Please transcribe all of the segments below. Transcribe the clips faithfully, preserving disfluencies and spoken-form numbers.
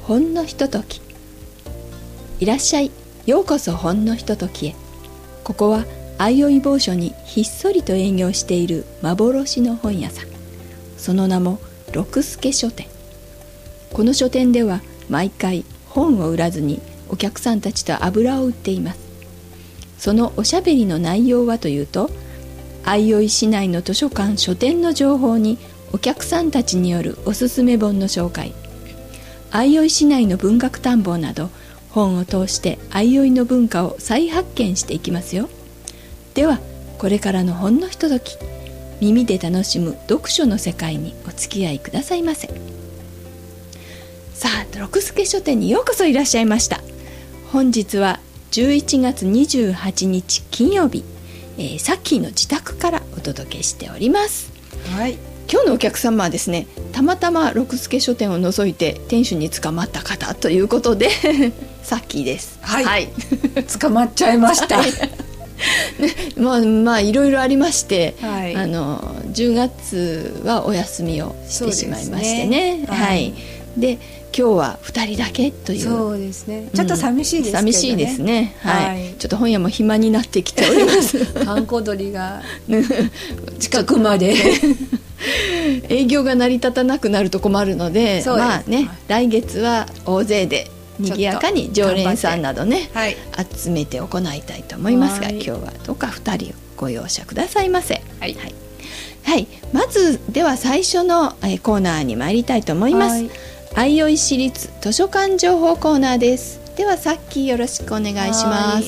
ほんのひととき。いらっしゃい、ようこそほんのひとときへ。ここは相生某所にひっそりと営業している幻の本屋さん。その名も六助書店。この書店では毎回本を売らずにお客さんたちと油を売っています。そのおしゃべりの内容はというと、相生市内の図書館書店の情報にお客さんたちによるおすすめ本の紹介、相生市内の文学探訪など、本を通して相生の文化を再発見していきますよ。ではこれからのほんのひととき、耳で楽しむ読書の世界にお付き合いくださいませ。さあ、六助書店にようこそいらっしゃいました。本日はじゅういちがつにじゅうはちにち金曜日、えー、さっきの自宅からお届けしております。 はい、 今日のお客様はですね、たまたま六助書店を除いて店主に捕まった方ということでさっきです。 はい、はい、捕まっちゃいましたね、 まあまあいろいろありまして、 はい、 あのじゅうがつはお休みをしてしまいましてね。 はい、はい、 で今日はふたりだけという。 そうですね、ちょっと寂しいですけどね、 寂しいですね、はい、 はい、 ちょっと本屋も暇になってきております観光鳥が近くまで営業が成り立たなくなると困るの で, でまあね、はい、来月は大勢で賑やかに常連さんなどね、はい、集めて行いたいと思いますが、はい、今日はどうかふたりをご容赦くださいませ。はい、はいはい、まずでは最初のコーナーに参りたいと思います。はい、相生市立図書館情報コーナーです。ではさっきよろしくお願いします。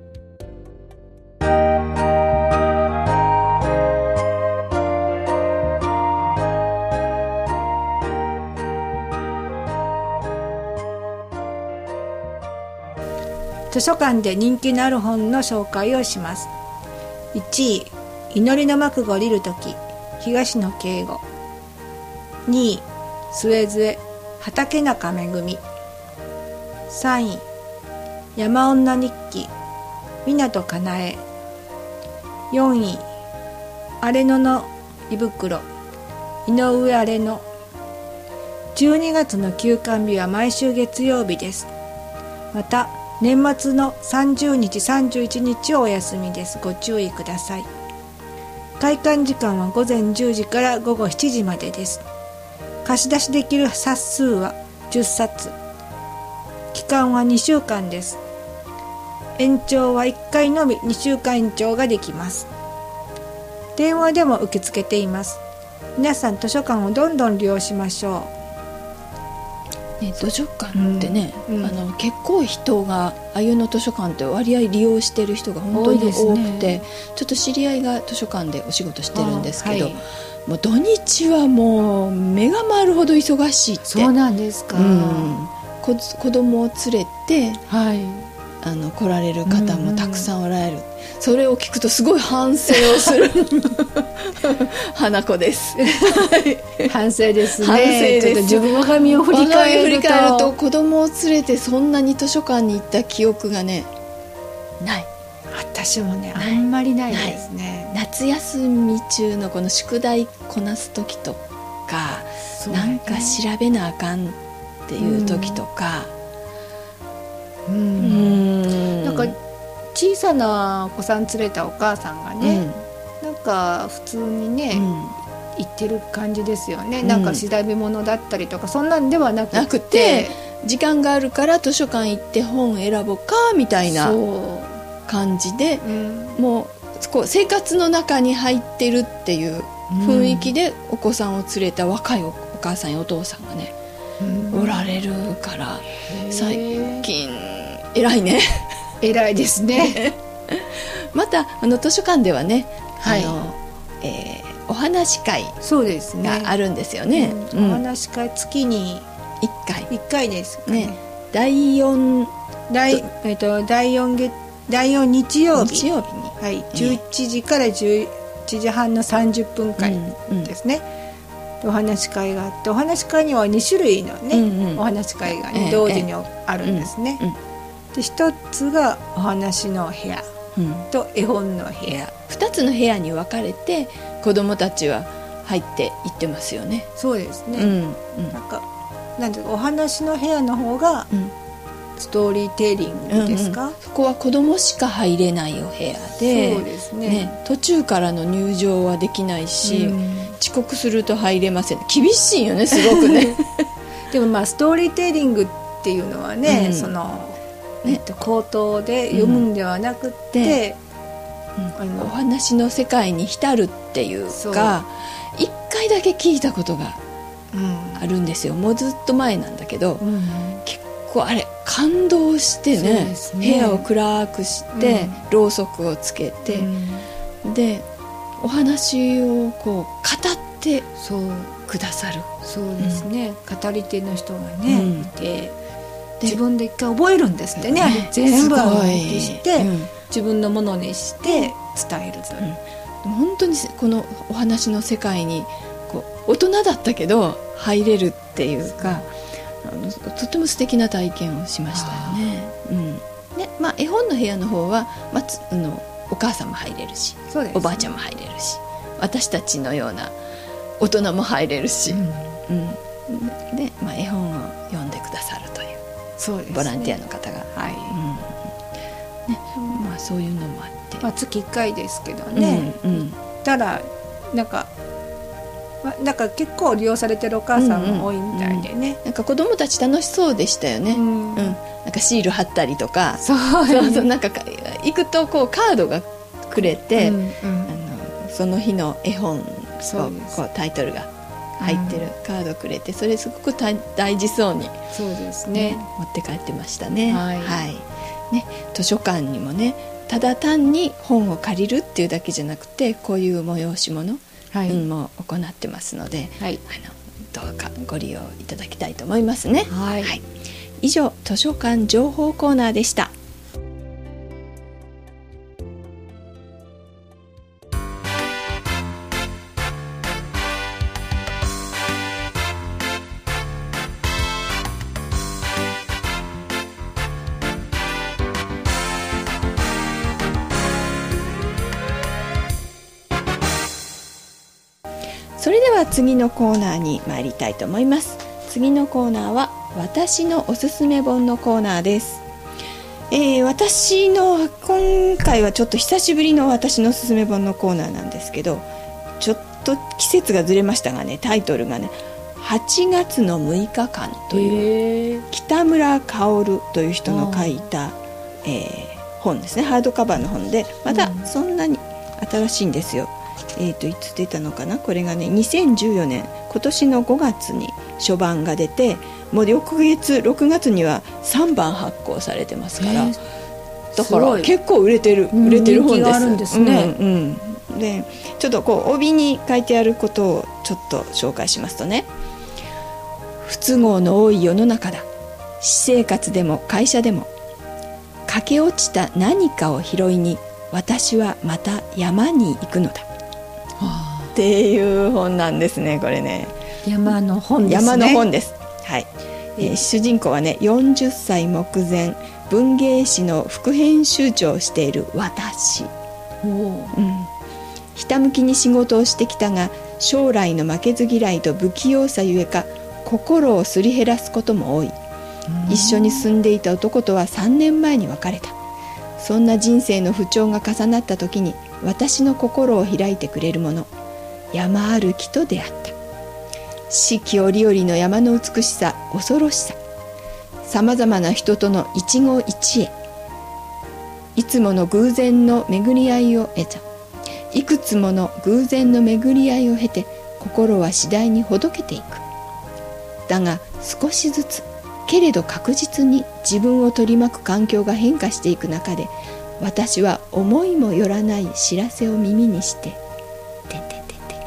図書館で人気のある本の紹介をします。いちい、祈りの幕が降りるとき、東野圭吾。にい、スエズエ、畑中めぐみ。さんい、山女日記、湊かなえ。よんい、荒れ野の胃袋、井上荒れ野。じゅうにがつの休館日は毎週月曜日です。また年末のさんじゅうにちさんじゅういちにちはお休みです。ご注意ください。開館時間はごぜんじゅうじからごごしちじまでです。貸し出しできる冊数はじゅっさつ。期間はにしゅうかんです。延長はいっかいのみにしゅうかん延長ができます。電話でも受け付けています。皆さん図書館をどんどん利用しましょう。 ね、図書館ってね、 うんうん、 あの結構人があゆの図書館って割合利用してる人が本当に多くて、ね、ちょっと知り合いが図書館でお仕事してるんですけど、はい、もう土日はもう目が回るほど忙しいって。 そうなんですか、 うん、子, 子供を連れて、 はい、 あの来られる方もたくさんおられる、うんうん、それを聞くとすごい反省をする花子です反省ですね。 反省です。 ちょっと自分の髪を振り返ると振り返ると子供を連れてそんなに図書館に行った記憶がねない。 私もねあんまりないですね。 夏休み中のこの宿題こなす時とか、ね、なんか調べなあかんっていう時とか、 うん、うんなんか小さなお子さん連れたお母さんがね、うん、なんか普通にね、うん、行ってる感じですよね、うん、なんか調べ物だったりとかそんなんではなくて、なくて時間があるから図書館行って本選ぼうかみたいな感じで、うん、もうこう生活の中に入ってるっていう雰囲気でお子さんを連れた若い お, お母さんやお父さんがね、うん、おられるから最近偉いね偉いですねまたあの図書館ではね、はい、あのえー、お話会があるんですよね。 うんうん、お話会月にいっかいいっかいですかね。 だいよん第、えー、とだいよん月だいよん日曜日日曜日に、 はい、じゅういちじからじゅういちじはんのさんじゅっぷんかんですね、うんうん、お話会があってお話会にはにしゅるいのね、うんうん、お話会が、ね、同時にあるんですね、うんうん、でひとつがお話の部屋と絵本の部屋、 ふたつの部屋に分かれて子どもたちは入っていってますよね。 そうですね、うんうん、なんかなんていうかお話の部屋の方がうんストーリーテリングですか？ うんうん、そこは子供しか入れないお部屋で、 そうですね。 ね、途中からの入場はできないし、 うん遅刻すると入れません。厳しいよね、すごくねでもまあストーリーテリングっていうのはね、 うんその、 ねえっと、口頭で読むんではなくって、 うんあのお話の世界に浸るっていうか、一回だけ聞いたことがうんあるんですよ。もうずっと前なんだけど、 うん結構あれ感動してそうね、 ですね部屋を暗くして、 うんろうそくをつけて、 うんでお話をこう語ってそうくださる。 そうですね、語り手の人がね、 うんいてで自分で一回覚えるんですってね、あれ全部暗記して、 すごいうん自分のものにして伝えるという、 うん本当にこのお話の世界にこう大人だったけど入れるっていうか、あのとても素敵な体験をしましたよね。うんでまあ、絵本の部屋の方は、まあ、つあのお母さんも入れるし、 そうですねおばあちゃんも入れるし、私たちのような大人も入れるし、 うんうんで、まあ、絵本を読んでくださるというそうですね、 ボランティアの方が、 はい、 うんねまあ、そういうのもあって、 まあ、月いっかいですけどね、 うんうんたらなんか、まあ、なんか結構利用されてるお母さんも多いみたいでね、 なんか子供たち楽しそうでしたよね、 うんうんなんかシール貼ったりとか、 そうそうそうなんかか行くとこうカードがくれて、 うんうんあのその日の絵本そうですこうタイトルが入ってるカードくれて、それすごく大大事そうに、 そうですねね、 持って帰ってましたね。 はいね、図書館にもねただ単に本を借りるっていうだけじゃなくてこういう催し物、 はい、 うんも行ってますので、 はい、 あのどうかご利用いただきたいと思いますね。 はい以上図書館情報コーナーでした。それでは次のコーナーに参りたいと思います。次のコーナーは私のおすすめ本のコーナーです。えー、私の今回はちょっと久しぶりの私のおすすめ本のコーナーなんですけど、ちょっと季節がずれましたがね、タイトルがねはちがつのむいかかんという北村薫という人の書いた、えー、本ですね。ハードカバーの本でまだそんなに新しいんですよ。えー、といつ出たのかな、これがねにせんじゅうよねん今年のごがつに初版が出て、もう翌月ろくがつにはさんばん発行されてますから、 えーだから結構売れてる、 うん売れてる本です。 人気があるんですね。 うんうん、でちょっとこう帯に書いてあることをちょっと紹介しますとね、不都合の多い世の中だ。私生活でも会社でも駆け落ちた何かを拾いに私はまた山に行くのだっていう本なんですね。これね山の本ですね。 山の本です。はい、えー、主人公はねよんじゅっさい目前文芸誌の副編集長をしている私。 おー、 うん、ひたむきに仕事をしてきたが将来の負けず嫌いと不器用さゆえか心をすり減らすことも多い。一緒に住んでいた男とはさんねんまえに別れた。そんな人生の不調が重なった時に私の心を開いてくれるもの、山歩きと出会った。四季折々の山の美しさ、恐ろしさ、さまざまな人との一期一会、いつもの偶然の巡り合いを得た。いくつもの偶然の巡り合いを経て心は次第にほどけていく。だが少しずつけれど確実に自分を取り巻く環境が変化していく中で、私は思いもよらない知らせを耳にしててんてんてんてん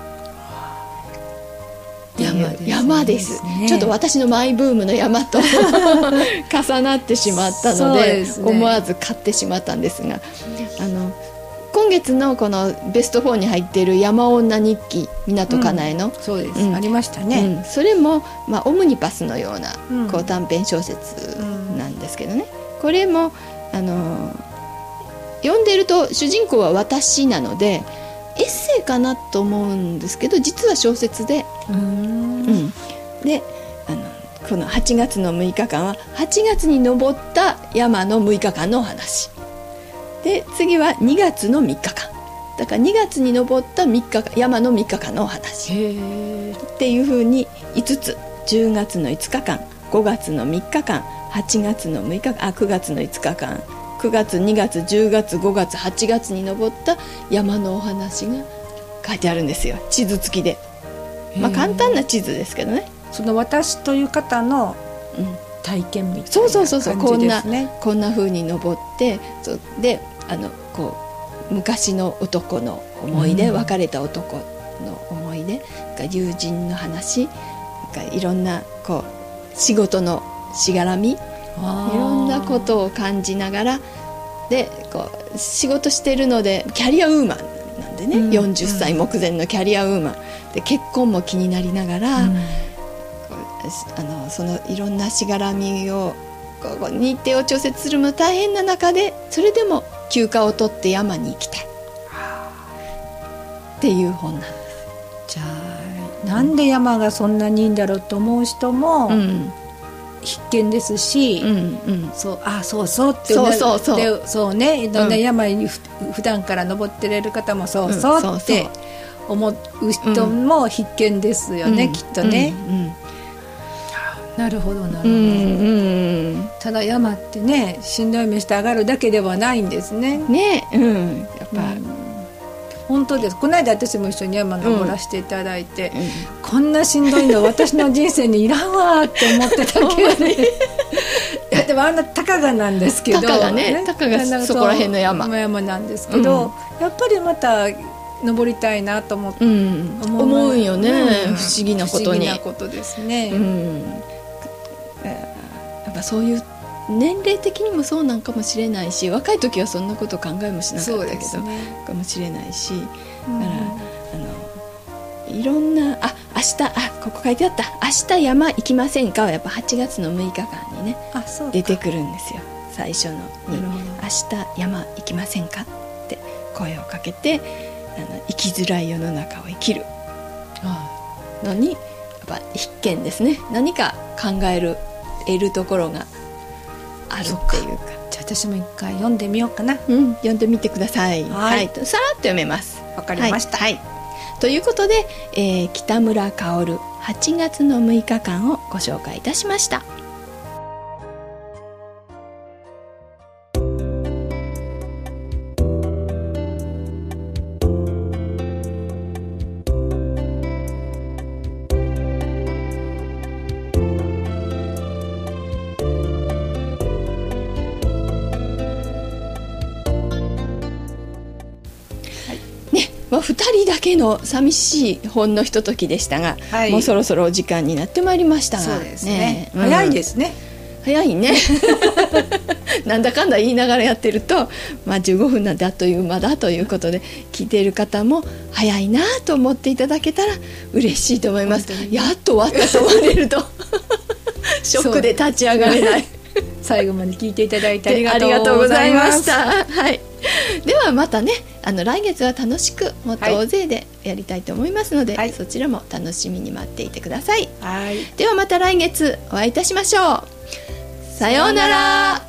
山ですね。山です。ちょっと私のマイブームの山と重なってしまったの で, で、ね、思わず買ってしまったんですが、あの今月のこのベストよんに入っている山女日記湊かなえの、 うん、そうです、 うん、 ありましたね、 うん、それも、まあ、オムニパスのような、 うん、 こう短編小説なんですけどね、これもあの読んでると主人公は私なのでエッセイかなと思うんですけど実は小説で、 うんうん、であのこのはちがつのむいかかんははちがつに登った山のむいかかんのお話で、次はにがつのみっかかんだからにがつに登ったみっかかん山のみっかかんのお話っていう風にいつつ、じゅうがつのいつかかん、ごがつのみっかかん、はちがつのむいかかん、あくがつのいつかかん、くがつ、にがつ、じゅうがつ、ごがつ、はちがつに登った山のお話が書いてあるんですよ、地図付きで。まあ簡単な地図ですけどね。 その私という方の体験みたいな感じですね。そうそうそうそう、 こんなこんな風に登って、そうで、あのこう昔の男の思い出、うん、別れた男の思い出が友人の話がいろんなこう仕事のしがらみ、いろんなことを感じながらで、こう仕事してるのでキャリアウーマンなんでね、うん、よんじゅっさい目前のキャリアウーマンで結婚も気になりながら、うん、あのそのいろんなしがらみをこう日程を調節するの大変な中で、それでも休暇を取って山に行きたいっていう本なんです。 じゃあなんで山がそんなにいいんだろうと思う人も、うん、必見ですし、うんうん、そうあそうそうってそうそうそうでそうね、いろんな山にふ、うん、普段から登ってれる方もそうそう、うん、って思う人も必見ですよね、うん、きっとね、うんうん、なるほどなるほど、うんうん、ただ山ってねしんどい目して上がるだけではないんですね。 ね、うん、やっぱ、うん、 本当です。この間私も一緒に山登らせていただいて、うんうん、こんなしんどいの私の人生にいらんわって思ってたけどねいやでもあんな高賀なんですけど、 高賀ね、高賀そこら辺の山山なんですけど、うん、やっぱりまた登りたいなと思って、うん、 思, 思うんよね、うん、不思議なことに。 不思議なことですね、うん、 やっぱそういう年齢的にもそうなんかもしれないし、若い時はそんなこと考えもしなかったけど、ね、かもしれないし、だから、うん、あのいろんなあ明日あここ書いてあった明日山行きませんかはやっぱはちがつのむいかかんにね出てくるんですよ。最初のに明日山行きませんかって声をかけて、あの生きづらい世の中を生きるのにやっぱ必見ですね。何か考える得るところがあるっていうか。 じゃあ私も一回読んでみようかな、 うん、読んでみてください。はい、はい、さらっと読めます。 わかりました、 はいはい、ということで、えー、北村薫はちがつのむいかかんをご紹介いたしました。ふたりだけの寂しいほんのひとときでしたが、はい、もうそろそろお時間になってまいりましたが、 そうですね、うん、早いですね、 早いねなんだかんだ言いながらやってると、まあ、じゅうごふんなんてあっという間だということで聞いている方も早いなと思っていただけたら嬉しいと思います。やっと終わったと思われるとショックで立ち上がれない最後まで聞いていただいてありがとうございました。 はい、ではまたね、あの来月は楽しくもっと大勢でやりたいと思いますので、はい、そちらも楽しみに待っていてください。はい、ではまた来月お会いいたしましょう。さようなら。